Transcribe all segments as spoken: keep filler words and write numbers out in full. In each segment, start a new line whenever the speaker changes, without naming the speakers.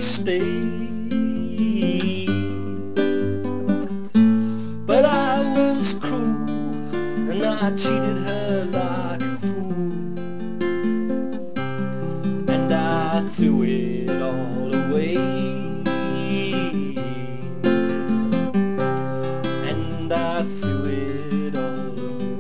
stay. But I was cruel and I treated her like a fool, and I threw it all away, and I threw it all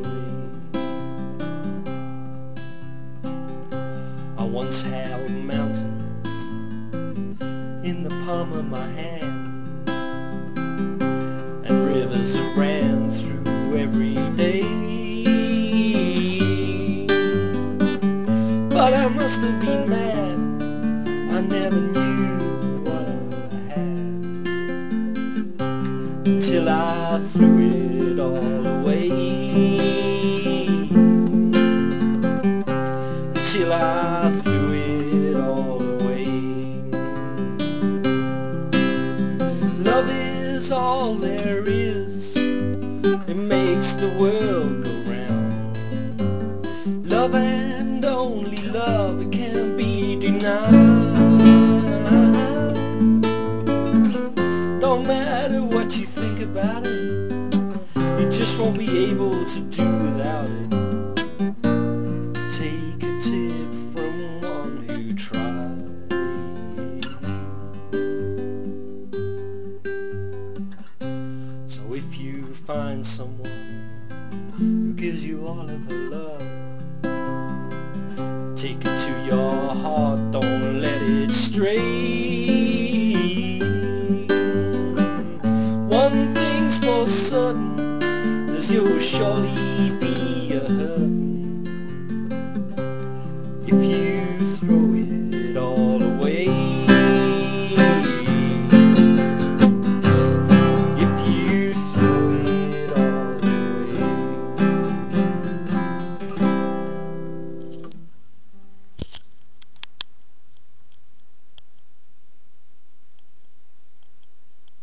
away. I once held mountains in the palm of my hand, and rivers that ran through every day. But I must have been mad, I never knew what I had, until I threw it all away, until I threw it all away. Love is all there is, it makes the world go round. Love and only love, it can't be denied. Don't matter what you think about it, you just won't be able to do without it. Take a tip from one who tried. So if you find someone who gives you all of her love, take it to your heart, don't let it stray. One thing's for certain, as you'll surely